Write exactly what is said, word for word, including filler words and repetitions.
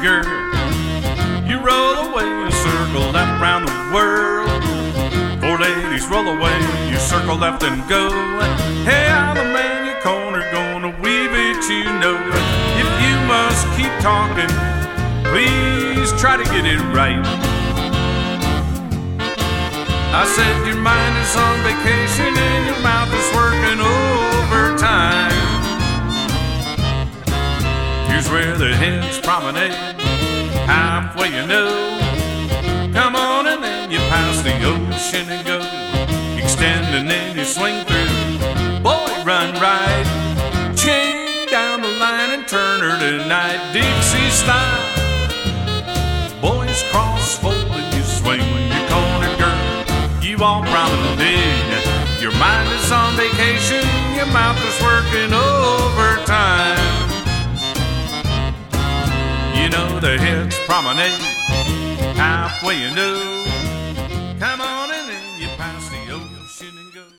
girl. You roll away, you circle left round the world. Four ladies roll away, you circle left and go. Hey, I'm the man your corner, gonna weave it, you know. If you must keep talking, please try to get it right. I said your mind is on vacation and your mouth is working overtime. Here's where the heads promenade, halfway you know. Come on and then you pass the ocean and go. Extend and then you swing through. Boy, run right, chain down the line and turn her tonight, Dixie style. Boys cross fold and you swing your corner, girl. You all promenade. Your mind is on vacation, your mouth is working overtime. You know the heads promenade, halfway you know.